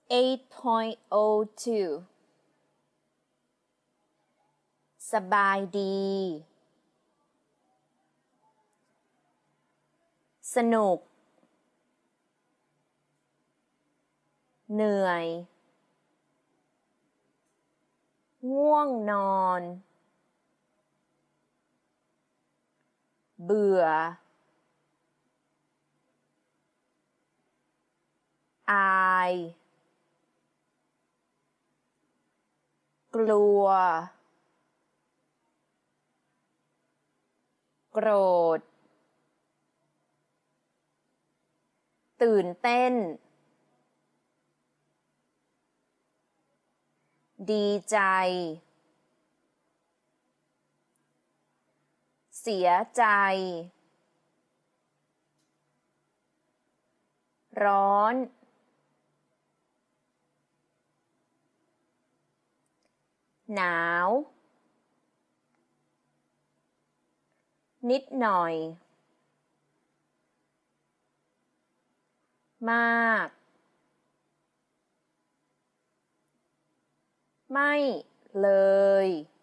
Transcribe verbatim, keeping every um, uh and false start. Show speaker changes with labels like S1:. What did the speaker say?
S1: eight point oh two สบายดีสนุกเหนื่อยง่วงนอนเบื่ออายกลัวโกรธตื่นเต้นดีใจเสียใจร้อนหนาวนิดหน่อยมากไม่เลย